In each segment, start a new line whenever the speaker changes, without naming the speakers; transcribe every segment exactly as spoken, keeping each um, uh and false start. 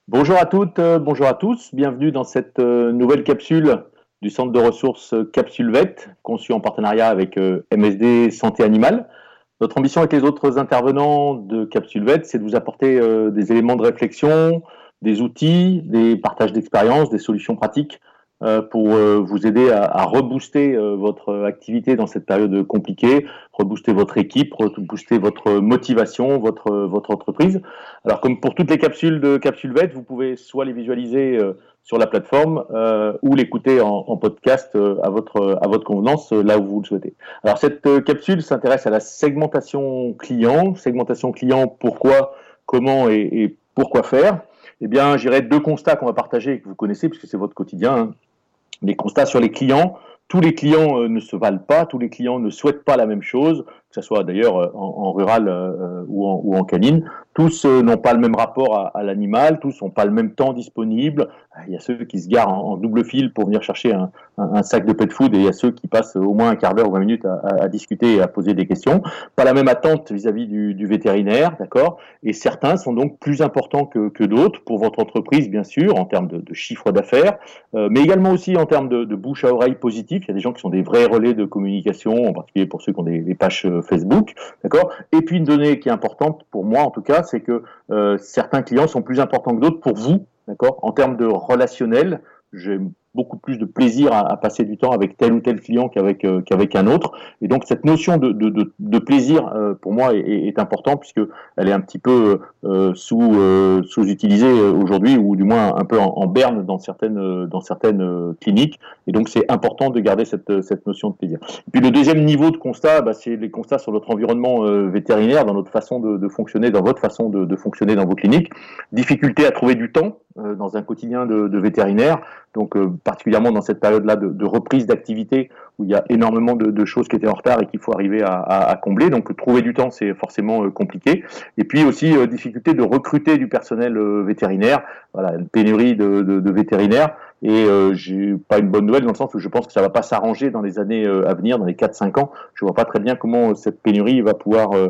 Bonjour à toutes, euh, bonjour à tous, bienvenue dans cette euh, nouvelle capsule du centre de ressources euh, Capsule Vet, conçue en partenariat avec euh, M S D Santé Animale. Notre ambition avec les autres intervenants de Capsule Vet, c'est de vous apporter euh, des éléments de réflexion, des outils, des partages d'expériences, des solutions pratiques euh, pour euh, vous aider à, à rebooster euh, votre activité dans cette période compliquée, rebooster votre équipe, rebooster votre motivation, votre, votre entreprise. Alors, comme pour toutes les capsules de Capsule Vet, vous pouvez soit les visualiser euh, sur la plateforme euh, ou l'écouter en, en podcast euh, à, votre, à votre convenance, euh, là où vous le souhaitez. Alors, cette euh, capsule s'intéresse à la segmentation client. Segmentation client, pourquoi, comment et, et pourquoi faire. Eh bien, j'irai deux constats qu'on va partager et que vous connaissez, puisque c'est votre quotidien. Hein. Les constats sur les clients. Tous les clients euh, ne se valent pas, tous les clients ne souhaitent pas la même chose, que ce soit d'ailleurs euh, en, en rural euh, ou, en, ou en canine. Tous euh, n'ont pas le même rapport à, à l'animal, tous n'ont pas le même temps disponible. Il y a ceux qui se garent en, en double fil pour venir chercher un, un, un sac de pet food et il y a ceux qui passent au moins un quart d'heure ou vingt minutes à, à, à discuter et à poser des questions. Pas la même attente vis-à-vis du, du vétérinaire, d'accord. Et certains sont donc plus importants que, que d'autres pour votre entreprise, bien sûr, en termes de, de chiffre d'affaires, euh, mais également aussi en termes de, de bouche à oreille positif. Il y a des gens qui sont des vrais relais de communication, en particulier pour ceux qui ont des, des pages Facebook, d'accord. Et puis une donnée qui est importante pour moi, en tout cas, c'est que euh, certains clients sont plus importants que d'autres pour vous, d'accord. En termes de relationnel, j'ai beaucoup plus de plaisir à, à passer du temps avec tel ou tel client qu'avec euh, qu'avec un autre. Et donc cette notion de, de, de, de plaisir, euh, pour moi, est, est importante puisque elle est un petit peu euh, sous euh, sous-utilisée aujourd'hui, ou du moins un peu en, en berne dans certaines dans certaines cliniques. Et donc c'est important de garder cette cette notion de plaisir. Et puis le deuxième niveau de constat, bah, c'est les constats sur notre environnement euh, vétérinaire, dans notre façon de, de fonctionner, dans votre façon de, de fonctionner dans vos cliniques. Difficulté à trouver du temps euh, dans un quotidien de, de vétérinaire. Donc euh, particulièrement dans cette période-là de, de reprise d'activité où il y a énormément de, de choses qui étaient en retard et qu'il faut arriver à, à, à combler. Donc trouver du temps, c'est forcément euh, compliqué. Et puis aussi euh, difficulté de recruter du personnel euh, vétérinaire. Voilà, une pénurie de, de, de vétérinaires. Et euh, j'ai pas une bonne nouvelle dans le sens où je pense que ça va pas s'arranger dans les années euh, à venir, dans les quatre cinq ans. Je vois pas très bien comment cette pénurie va pouvoir euh,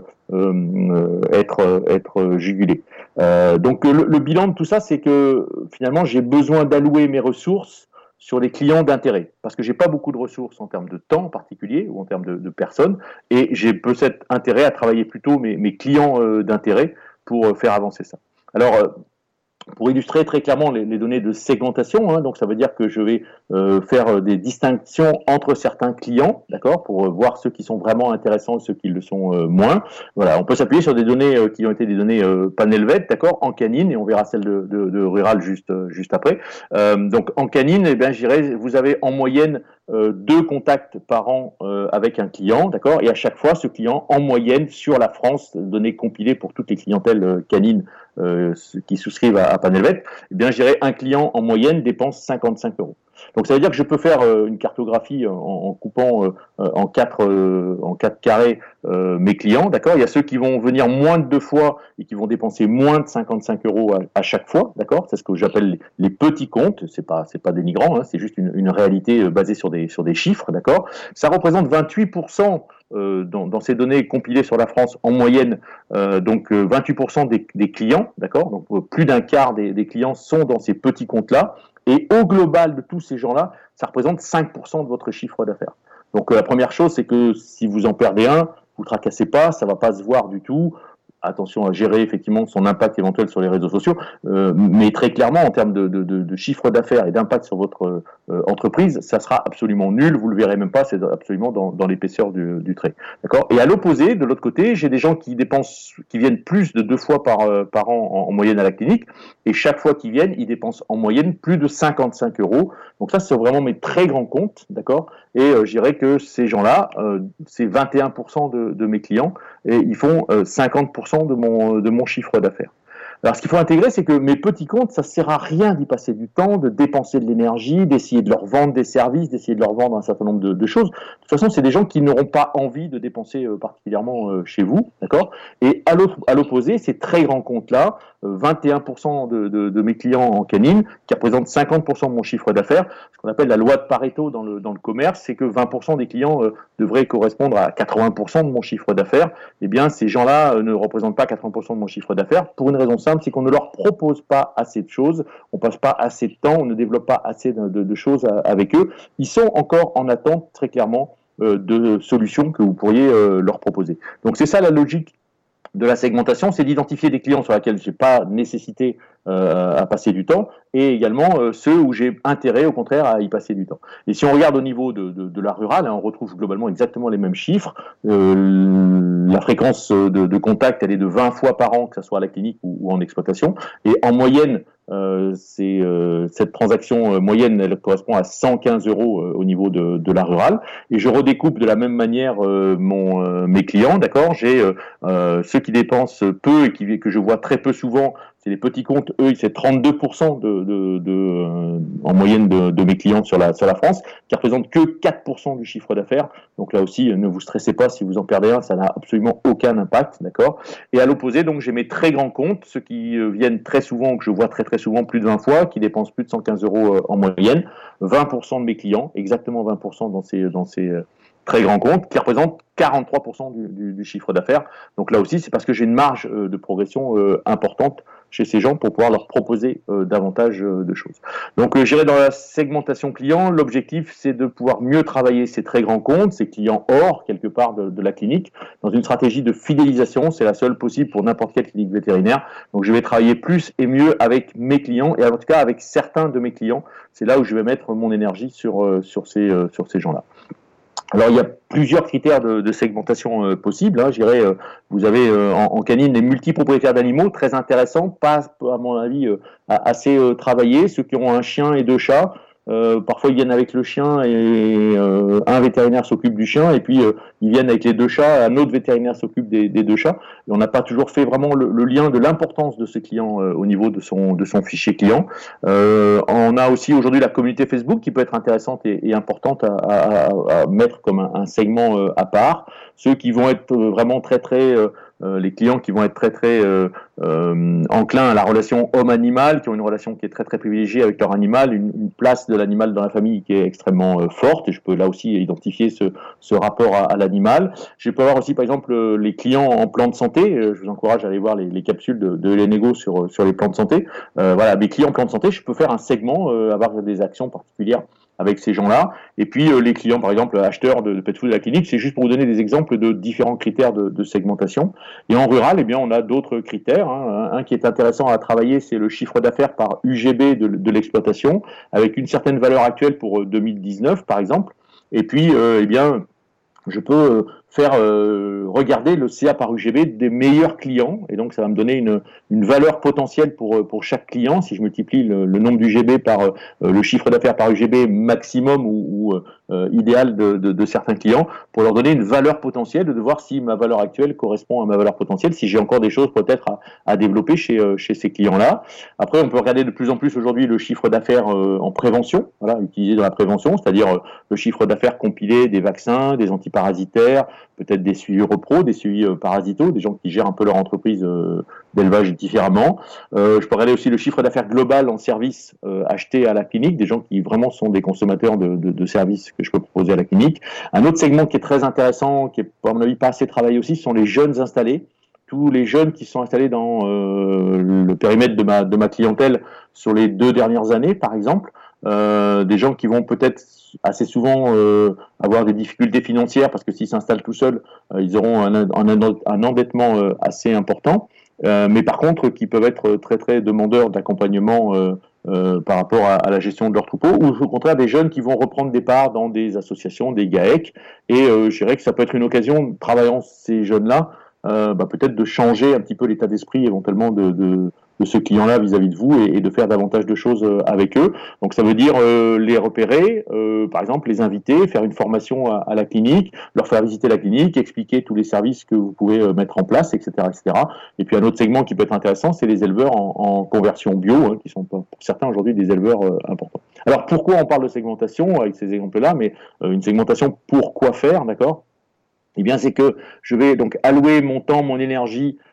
euh, être, être jugulée. Euh, donc le, le bilan de tout ça, c'est que finalement j'ai besoin d'allouer mes ressources sur les clients d'intérêt, parce que j'ai pas beaucoup de ressources en termes de temps en particulier ou en termes de, de personnes, et j'ai peut-être intérêt à travailler plutôt mes, mes clients euh, d'intérêt pour euh, faire avancer ça. Alors euh, pour illustrer très clairement les, les données de segmentation, hein, donc ça veut dire que je vais euh, faire des distinctions entre certains clients, d'accord, pour euh, voir ceux qui sont vraiment intéressants et ceux qui le sont euh, moins. Voilà, on peut s'appuyer sur des données euh, qui ont été des données euh, Panelvet, d'accord, en canine, et on verra celle de, de, de rural juste euh, juste après. Euh, donc en canine, eh bien, j'irai, vous avez en moyenne euh, deux contacts par an euh, avec un client, d'accord, et à chaque fois, ce client, en moyenne, sur la France, données compilées pour toutes les clientèles euh, canines euh, qui souscrivent à, à Panelvet, eh bien, je dirais un client en moyenne dépense cinquante-cinq euros. Donc ça veut dire que je peux faire euh, une cartographie en, en coupant euh, en quatre euh, en quatre carrés euh, mes clients, d'accord. Il y a ceux qui vont venir moins de deux fois et qui vont dépenser moins de cinquante-cinq euros à, à chaque fois, d'accord. C'est ce que j'appelle les, les petits comptes. C'est pas c'est pas dénigrant, hein, c'est juste une, une réalité basée sur des sur des chiffres, d'accord. Ça représente vingt-huit pour cent Euh, dans, dans, ces données compilées sur la France en moyenne, euh, donc euh, vingt-huit pour cent des, des clients, d'accord, donc euh, plus d'un quart des, des clients sont dans ces petits comptes-là, et au global de tous ces gens-là, ça représente cinq pour cent de votre chiffre d'affaires. Donc euh, la première chose, c'est que si vous en perdez un, vous ne tracassez pas, ça ne va pas se voir du tout. Attention à gérer effectivement son impact éventuel sur les réseaux sociaux, euh, mais très clairement en termes de, de, de, de chiffre d'affaires et d'impact sur votre euh, entreprise, ça sera absolument nul, vous le verrez même pas, c'est absolument dans, dans l'épaisseur du, du trait. D'accord. Et à l'opposé, de l'autre côté, j'ai des gens qui dépensent, qui viennent plus de deux fois par, euh, par an en, en moyenne à la clinique, et chaque fois qu'ils viennent, ils dépensent en moyenne plus de cinquante-cinq euros. Donc ça, c'est vraiment mes très grands comptes, d'accord. Et euh, je dirais que ces gens-là, euh, c'est vingt et un pour cent de, de mes clients, et ils font euh, cinquante pour cent de mon, de mon chiffre d'affaires. Alors, ce qu'il faut intégrer, c'est que mes petits comptes, ça ne sert à rien d'y passer du temps, de dépenser de l'énergie, d'essayer de leur vendre des services, d'essayer de leur vendre un certain nombre de, de choses. De toute façon, c'est des gens qui n'auront pas envie de dépenser euh, particulièrement euh, chez vous, d'accord. Et à l'opposé, ces très grands comptes-là, euh, vingt et un pour cent de, de, de mes clients en canine, qui représentent cinquante pour cent de mon chiffre d'affaires, ce qu'on appelle la loi de Pareto dans le, dans le commerce, c'est que vingt pour cent des clients euh, devraient correspondre à quatre-vingts pour cent de mon chiffre d'affaires. Eh bien, ces gens-là euh, ne représentent pas quatre-vingts pour cent de mon chiffre d'affaires pour une raison simple, simple, c'est qu'on ne leur propose pas assez de choses, on passe pas assez de temps, on ne développe pas assez de, de, de choses avec eux. Ils sont encore en attente, très clairement, euh, de solutions que vous pourriez euh, leur proposer. Donc c'est ça la logique de la segmentation, c'est d'identifier des clients sur lesquels je n'ai pas nécessité euh, à passer du temps, et également euh, ceux où j'ai intérêt, au contraire, à y passer du temps. Et si on regarde au niveau de, de, de la rurale, hein, on retrouve globalement exactement les mêmes chiffres. Euh, la fréquence de, de contact, elle est de vingt fois par an, que ce soit à la clinique ou, ou en exploitation. Et en moyenne, euh, c'est, euh, cette transaction euh, moyenne, elle correspond à cent quinze euros euh, au niveau de, de la rurale. Et je redécoupe de la même manière euh, mon, euh, mes clients, d'accord. J'ai euh, euh, ceux qui dépensent peu et qui, que je vois très peu souvent. C'est les petits comptes, eux, c'est trente-deux pour cent de, de, de, euh, en moyenne de, de mes clients sur la, sur la France, qui représentent que quatre pour cent du chiffre d'affaires. Donc là aussi, ne vous stressez pas si vous en perdez un, ça n'a absolument aucun impact, d'accord. Et à l'opposé, donc j'ai mes très grands comptes, ceux qui euh, viennent très souvent, que je vois très très souvent plus de vingt fois, qui dépensent plus de cent quinze euros euh, en moyenne, vingt pour cent de mes clients, exactement vingt pour cent dans ces, dans ces euh, très grands comptes, qui représentent quarante-trois pour cent du, du, du chiffre d'affaires. Donc là aussi, c'est parce que j'ai une marge euh, de progression euh, importante chez ces gens pour pouvoir leur proposer euh, davantage euh, de choses. Donc, euh, j'irai dans la segmentation client. L'objectif, c'est de pouvoir mieux travailler ces très grands comptes, ces clients hors, quelque part, de, de la clinique, dans une stratégie de fidélisation. C'est la seule possible pour n'importe quelle clinique vétérinaire. Donc, je vais travailler plus et mieux avec mes clients, et en tout cas avec certains de mes clients. C'est là où je vais mettre mon énergie sur, euh, sur ces, euh, sur ces gens-là. Alors, il y a plusieurs critères de, de segmentation euh, possibles. Hein. Je dirais, euh, vous avez euh, en, en canine les multipropriétaires d'animaux, très intéressants, pas, à mon avis, euh, assez euh, travaillés. Ceux qui ont un chien et deux chats, euh, parfois ils viennent avec le chien et euh, un vétérinaire s'occupe du chien, et puis euh, ils viennent avec les deux chats, un autre vétérinaire s'occupe des, des deux chats. Et on n'a pas toujours fait vraiment le, le lien de l'importance de ce client euh, au niveau de son, de son fichier client. Euh, on a aussi aujourd'hui la communauté Facebook qui peut être intéressante et, et importante à, à, à mettre comme un, un segment euh, à part. Ceux qui vont être vraiment très très euh, euh, les clients qui vont être très très euh, euh, enclins à la relation homme-animal, qui ont une relation qui est très très privilégiée avec leur animal, une, une place de l'animal dans la famille qui est extrêmement euh, forte, et je peux là aussi identifier ce, ce rapport à, à l'animal. Je peux avoir aussi par exemple les clients en plan de santé. Je vous encourage à aller voir les, les capsules de, de Hélène Ego sur, sur les plans de santé. Euh, voilà, mes clients en plan de santé, je peux faire un segment, euh, avoir des actions particulières avec ces gens-là. Et puis euh, les clients, par exemple, acheteurs de, de pet food de la clinique, c'est juste pour vous donner des exemples de différents critères de, de segmentation. Et en rural, eh bien, on a d'autres critères. Hein. Un qui est intéressant à travailler, c'est le chiffre d'affaires par U G B de, de l'exploitation, avec une certaine valeur actuelle pour deux mille dix-neuf, par exemple. Et puis, euh, eh bien, je peux faire euh, regarder le C A par U G B des meilleurs clients, et donc ça va me donner une, une valeur potentielle pour, pour chaque client. Si je multiplie le, le nombre d'U G B par euh, le chiffre d'affaires par U G B maximum ou, ou euh, idéal de, de, de certains clients, pour leur donner une valeur potentielle, de voir si ma valeur actuelle correspond à ma valeur potentielle, si j'ai encore des choses peut-être à, à développer chez, euh, chez ces clients-là. Après, on peut regarder de plus en plus aujourd'hui le chiffre d'affaires euh, en prévention, voilà, utilisé dans la prévention, c'est-à-dire euh, le chiffre d'affaires compilé des vaccins, des antiparasitaires, peut-être des suivis repro, des suivis euh, parasitaux, des gens qui gèrent un peu leur entreprise euh, d'élevage différemment. Euh, je peux regarder aussi le chiffre d'affaires global en services euh, achetés à la clinique, des gens qui vraiment sont des consommateurs de, de, de services que je peux proposer à la clinique. Un autre segment qui est très intéressant, qui est à mon avis pas assez travaillé aussi, ce sont les jeunes installés. Tous les jeunes qui sont installés dans euh, le périmètre de ma, de ma clientèle sur les deux dernières années, par exemple. Euh, des gens qui vont peut-être assez souvent euh, avoir des difficultés financières parce que s'ils s'installent tout seuls, euh, ils auront un, un, un endettement euh, assez important, euh, mais par contre qui peuvent être très très demandeurs d'accompagnement euh, euh, par rapport à, à la gestion de leur troupeau, ou au contraire des jeunes qui vont reprendre des parts dans des associations, des GAEC, et euh, je dirais que ça peut être une occasion, travaillant ces jeunes-là, euh, bah, peut-être de changer un petit peu l'état d'esprit éventuellement de, de de ce client-là vis-à-vis de vous, et, et de faire davantage de choses euh, avec eux. Donc ça veut dire euh, les repérer, euh, par exemple les inviter, faire une formation à, à la clinique, leur faire visiter la clinique, expliquer tous les services que vous pouvez euh, mettre en place, et cetera, et cetera. Et puis un autre segment qui peut être intéressant, c'est les éleveurs en, en conversion bio, hein, qui sont pour certains aujourd'hui des éleveurs euh, importants. Alors pourquoi on parle de segmentation avec ces exemples-là, mais euh, une segmentation pour quoi faire, d'accord ? Eh bien, c'est que je vais donc allouer mon temps, mon énergie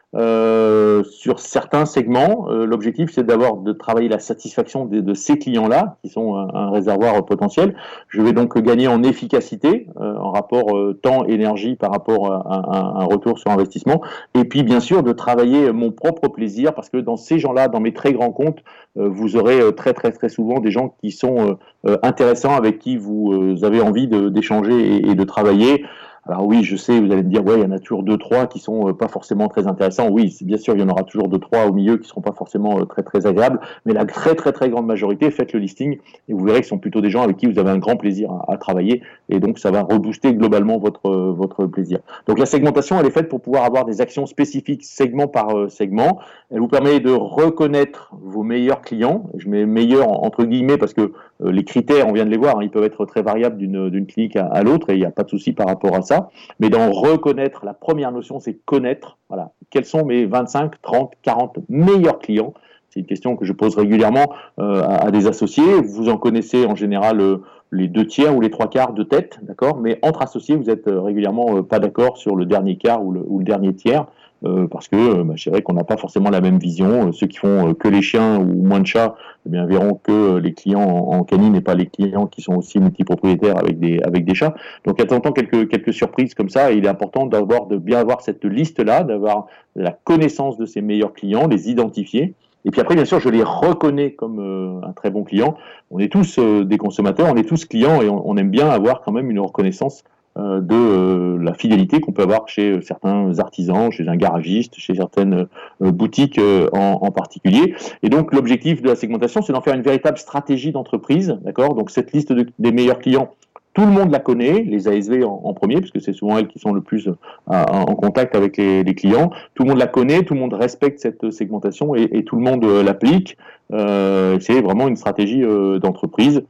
Euh, sur certains segments, euh, l'objectif c'est d'avoir de travailler la satisfaction de, de ces clients-là, qui sont un, un réservoir potentiel. Je vais donc gagner en efficacité, euh, en rapport euh, temps-énergie par rapport à, à, à un retour sur investissement. Et puis bien sûr de travailler mon propre plaisir, parce que dans ces gens-là, dans mes très grands comptes, euh, vous aurez euh, très très très souvent des gens qui sont euh, intéressants, avec qui vous euh, avez envie de, d'échanger et, et de travailler. Alors oui, je sais, vous allez me dire, ouais, il y en a toujours deux, trois qui sont euh, pas forcément très intéressants. Oui, bien sûr, il y en aura toujours deux, trois au milieu qui seront pas forcément euh, très, très agréables. Mais la très, très, très grande majorité, faites le listing et vous verrez que ce sont plutôt des gens avec qui vous avez un grand plaisir à, à travailler. Et donc, ça va rebooster globalement votre, euh, votre plaisir. Donc, la segmentation, elle est faite pour pouvoir avoir des actions spécifiques segment par euh, segment. Elle vous permet de reconnaître vos meilleurs clients. Je mets meilleurs entre guillemets parce que euh, les critères, on vient de les voir, hein, ils peuvent être très variables d'une, d'une clinique à, à l'autre et il n'y a pas de souci par rapport à ça. Mais d'en reconnaître, la première notion, c'est connaître. Voilà, quels sont mes vingt-cinq, trente, quarante meilleurs clients? C'est une question que je pose régulièrement euh, à, à des associés. Vous en connaissez en général euh, les deux tiers ou les trois quarts de tête, d'accord? Mais entre associés, vous êtes euh, régulièrement euh, pas d'accord sur le dernier quart ou le, ou le dernier tiers. Euh, parce que euh, bah, c'est vrai qu'on n'a pas forcément la même vision. Euh, ceux qui font euh, que les chiens ou moins de chats, eh bien, verront que euh, les clients en, en canine et pas les clients qui sont aussi multipropriétaires avec des, avec des chats. Donc, il y a de temps en temps quelques, quelques surprises comme ça, et il est important d'avoir, de bien avoir cette liste-là, d'avoir la connaissance de ses meilleurs clients, les identifier. Et puis après, bien sûr, je les reconnais comme euh, un très bon client. On est tous euh, des consommateurs, on est tous clients, et on, on aime bien avoir quand même une reconnaissance de euh, la fidélité qu'on peut avoir chez certains artisans, chez un garagiste, chez certaines euh, boutiques euh, en, en particulier. Et donc l'objectif de la segmentation, c'est d'en faire une véritable stratégie d'entreprise, d'accord? Donc cette liste de, des meilleurs clients, tout le monde la connaît, les A S V en, en premier, parce que c'est souvent elles qui sont le plus euh, en contact avec les, les clients. Tout le monde la connaît, tout le monde respecte cette segmentation et, et tout le monde euh, l'applique. Euh, c'est vraiment une stratégie euh, d'entreprise.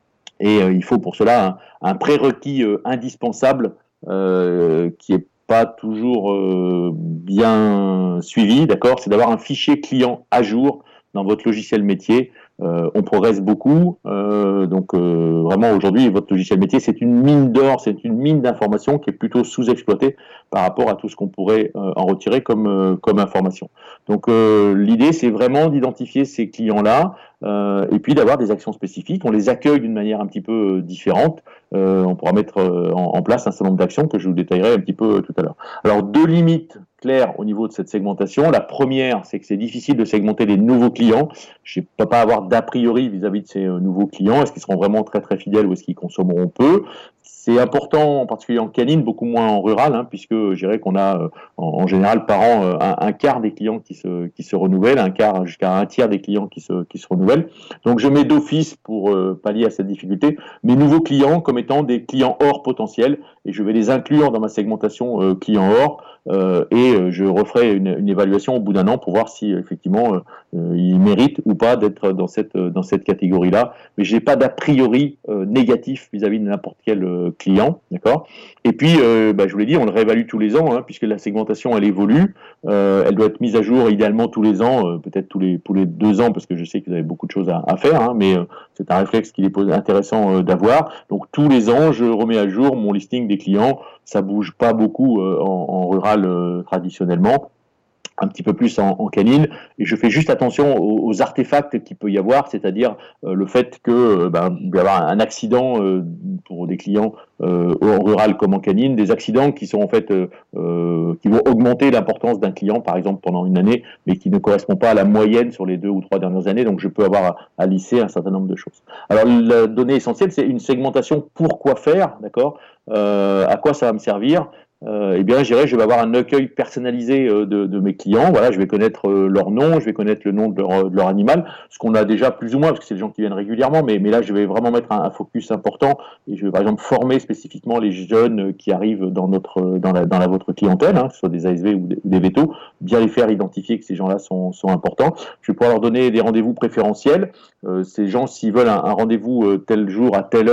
Et euh, il faut pour cela un, un prérequis euh, indispensable euh, qui est pas toujours euh, bien suivi, d'accord? C'est d'avoir un fichier client à jour dans votre logiciel métier. Euh, on progresse beaucoup, euh, donc euh, vraiment aujourd'hui votre logiciel métier c'est une mine d'or, c'est une mine d'informations qui est plutôt sous-exploitée par rapport à tout ce qu'on pourrait euh, en retirer comme, euh, comme information. Donc euh, l'idée c'est vraiment d'identifier ces clients-là euh, et puis d'avoir des actions spécifiques. On les accueille d'une manière un petit peu différente. Euh, on pourra mettre euh, en, en place un certain nombre d'actions que je vous détaillerai un petit peu euh, tout à l'heure. Alors deux limites claires au niveau de cette segmentation. La première, c'est que c'est difficile de segmenter les nouveaux clients. Je ne peux pas avoir d'a priori vis-à-vis de ces euh, nouveaux clients. Est-ce qu'ils seront vraiment très très fidèles ou est-ce qu'ils consommeront peu? C'est important, en particulier en canine, beaucoup moins en rural, hein, puisque je dirais qu'on a euh, en, en général par an euh, un, un quart des clients qui se, qui se renouvellent, un quart jusqu'à un tiers des clients qui se, qui se renouvellent. Donc je mets d'office, pour euh, pallier à cette difficulté, mes nouveaux clients comme étant des clients hors potentiels, et je vais les inclure dans ma segmentation euh, clients hors, euh, et euh, je referai une, une évaluation au bout d'un an pour voir si effectivement euh, ils méritent ou pas d'être dans cette, dans cette catégorie-là. Mais je n'ai pas d'a priori euh, négatif vis-à-vis de n'importe quel euh, client, d'accord? Et puis, euh, bah, je vous l'ai dit, on le réévalue tous les ans, hein, puisque la segmentation, elle évolue. Euh, elle doit être mise à jour idéalement tous les ans, euh, peut-être tous les, tous les deux ans, parce que je sais que vous avez beaucoup de choses à, à faire, hein, mais euh, c'est un réflexe qu'il est intéressant euh, d'avoir. Donc, tous les ans, je remets à jour mon listing des clients. Ça bouge pas beaucoup euh, en, en rural euh, traditionnellement, un petit peu plus en, en canine, et je fais juste attention aux, aux artefacts qu'il peut y avoir, c'est-à-dire euh, le fait que euh, ben, il peut y avoir un accident euh, pour des clients euh, en rural comme en canine, des accidents qui sont en fait euh, euh, qui vont augmenter l'importance d'un client, par exemple pendant une année, mais qui ne correspond pas à la moyenne sur les deux ou trois dernières années, donc je peux avoir à, à lisser un certain nombre de choses. Alors la donnée essentielle, c'est une segmentation. Pourquoi faire, d'accord? Euh, à quoi ça va me servir? Euh, eh bien, je dirais, je vais avoir un accueil personnalisé euh, de, de mes clients. Voilà, je vais connaître euh, leur nom, je vais connaître le nom de leur, de leur animal, ce qu'on a déjà plus ou moins, parce que c'est des gens qui viennent régulièrement, mais, mais là, je vais vraiment mettre un, un focus important et je vais, par exemple, former spécifiquement les jeunes qui arrivent dans notre, dans la, dans la votre clientèle, hein, que ce soit des A S V ou des, ou des vétos, bien les faire identifier que ces gens-là sont, sont importants. Je vais pouvoir leur donner des rendez-vous préférentiels. Euh, ces gens, s'ils veulent un, un rendez-vous euh, tel jour à telle heure,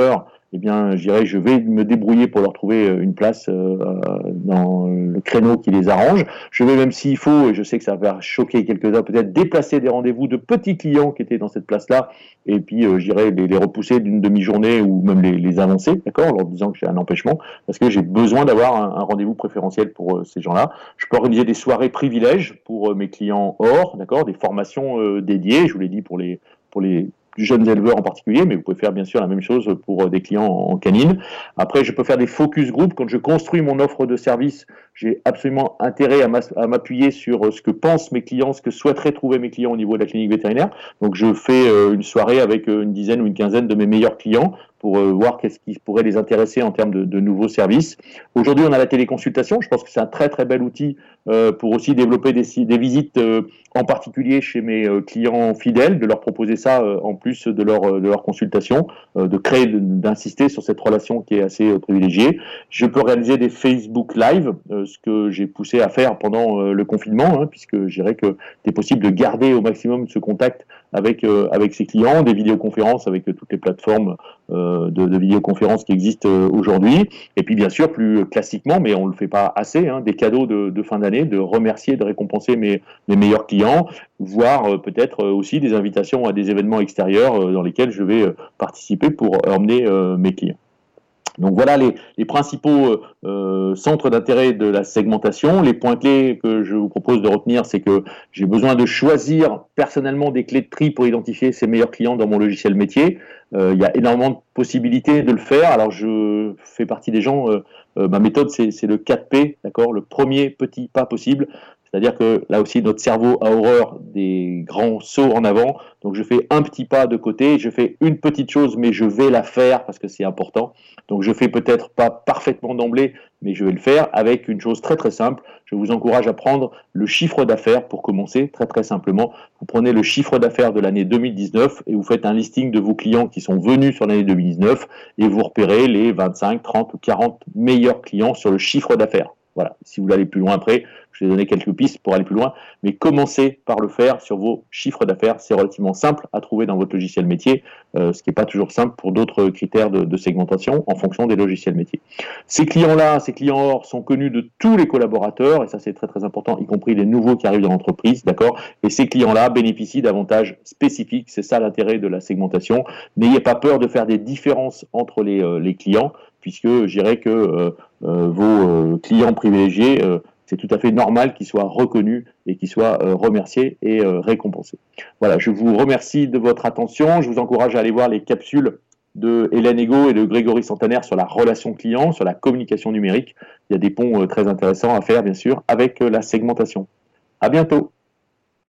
eh bien, je dirais, je vais me débrouiller pour leur trouver une place euh, dans le créneau qui les arrange. Je vais même s'il faut, et je sais que ça va choquer quelques-uns, peut-être déplacer des rendez-vous de petits clients qui étaient dans cette place-là, et puis euh, je dirais les, les repousser d'une demi-journée ou même les, les avancer, d'accord, en leur disant que j'ai un empêchement, parce que j'ai besoin d'avoir un, un rendez-vous préférentiel pour euh, ces gens-là. Je peux organiser des soirées privilèges pour euh, mes clients hors, d'accord, des formations euh, dédiées, je vous l'ai dit pour les pour les jeunes éleveurs en particulier, mais vous pouvez faire bien sûr la même chose pour des clients en canine. Après, je peux faire des focus group. Quand je construis mon offre de service, j'ai absolument intérêt à m'appuyer sur ce que pensent mes clients, ce que souhaiteraient trouver mes clients au niveau de la clinique vétérinaire. Donc, je fais une soirée avec une dizaine ou une quinzaine de mes meilleurs clients pour euh, voir qu'est-ce qui pourrait les intéresser en termes de, de nouveaux services. Aujourd'hui, on a la téléconsultation. Je pense que c'est un très très bel outil euh, pour aussi développer des, des visites, euh, en particulier chez mes euh, clients fidèles, de leur proposer ça euh, en plus de leur, de leur consultation, euh, de créer, d'insister sur cette relation qui est assez euh, privilégiée. Je peux réaliser des Facebook Live, euh, ce que j'ai poussé à faire pendant euh, le confinement, hein, puisque je dirais que c'est possible de garder au maximum ce contact avec, euh, avec ses clients, des vidéoconférences avec euh, toutes les plateformes euh, de, de vidéoconférences qui existent euh, aujourd'hui. Et puis bien sûr, plus classiquement, mais on ne le fait pas assez, hein, des cadeaux de, de fin d'année, de remercier, de récompenser mes, mes meilleurs clients, voire euh, peut-être aussi des invitations à des événements extérieurs euh, dans lesquels je vais euh, participer pour emmener euh, mes clients. Donc voilà les, les principaux euh, centres d'intérêt de la segmentation. Les points clés que je vous propose de retenir, c'est que j'ai besoin de choisir personnellement des clés de tri pour identifier ses meilleurs clients dans mon logiciel métier. Euh, il y a énormément de possibilités de le faire. Alors je fais partie des gens, euh, euh, ma méthode c'est le quatre P, d'accord, le premier petit pas possible. C'est-à-dire que là aussi, notre cerveau a horreur des grands sauts en avant. Donc, je fais un petit pas de côté, je fais une petite chose, mais je vais la faire parce que c'est important. Donc, je fais peut-être pas parfaitement d'emblée, mais je vais le faire avec une chose très très simple. Je vous encourage à prendre le chiffre d'affaires pour commencer, très très simplement. Vous prenez le chiffre d'affaires de l'année deux mille dix-neuf et vous faites un listing de vos clients qui sont venus sur l'année deux mille dix-neuf et vous repérez les vingt-cinq, trente ou quarante meilleurs clients sur le chiffre d'affaires. Voilà, si vous voulez aller plus loin après, je vais donner quelques pistes pour aller plus loin, mais commencez par le faire sur vos chiffres d'affaires. C'est relativement simple à trouver dans votre logiciel métier, euh, ce qui n'est pas toujours simple pour d'autres critères de, de segmentation en fonction des logiciels métiers. Ces clients-là, ces clients or sont connus de tous les collaborateurs, et ça c'est très très important, y compris les nouveaux qui arrivent dans l'entreprise, d'accord. Et ces clients-là bénéficient d'avantages spécifiques, c'est ça l'intérêt de la segmentation. N'ayez pas peur de faire des différences entre les, euh, les clients, puisque je dirais que euh, euh, vos euh, clients privilégiés, euh, c'est tout à fait normal qu'ils soient reconnus et qu'ils soient euh, remerciés et euh, récompensés. Voilà, je vous remercie de votre attention. Je vous encourage à aller voir les capsules de Hélène Ego et de Grégory Centenaire sur la relation client, sur la communication numérique. Il y a des ponts euh, très intéressants à faire, bien sûr, avec euh, la segmentation. À bientôt.